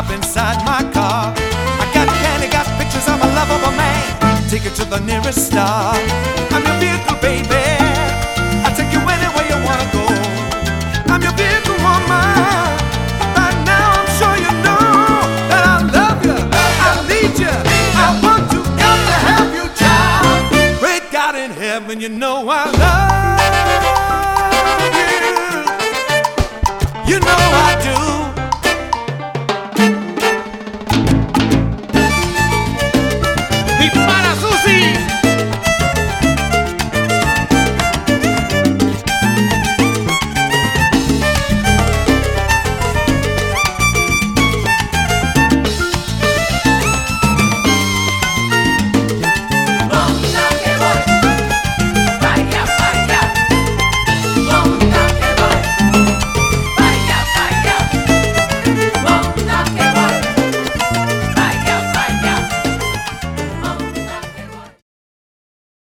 inside my car. I got candy, got pictures of a lovable man. Take it to the nearest star. I'm your vehicle, baby. I'll take you anywhere you wanna go. I'm your vehicle, woman. By now I'm sure you know that I love you, I need you, I want to, got to have you, child. Great God in heaven, you know I love you. You know I do.